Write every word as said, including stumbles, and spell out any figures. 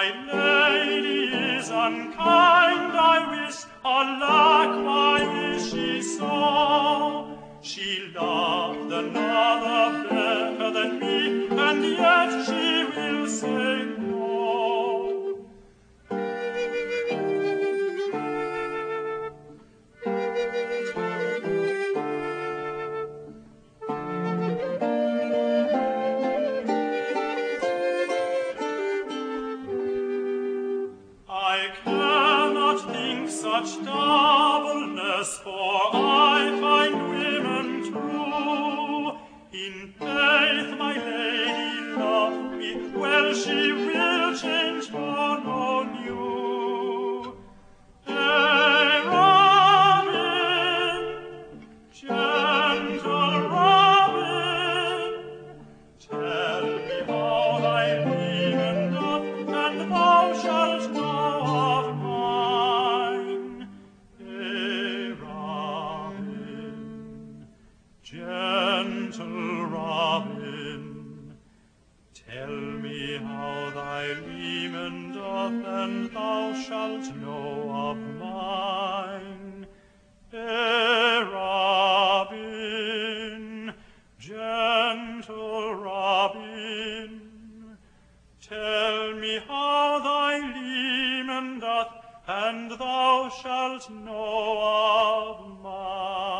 My lady is unkind, I wis, alack, why is she so? She loved another better than me, and yet she will say no. I cannot think such doubleness, for I find women true. In faith, my lady loved me, well, she will change for no new. Hey, Robin, gentle Robin, tell me how thy leman doth, and thou shalt know of mine. Hey, Robin, gentle Robin, tell me how thy leman doth, and thou shalt know of mine. Hey, Robin, gentle Robin, tell me how thy leman doth, and thou shalt know of mine.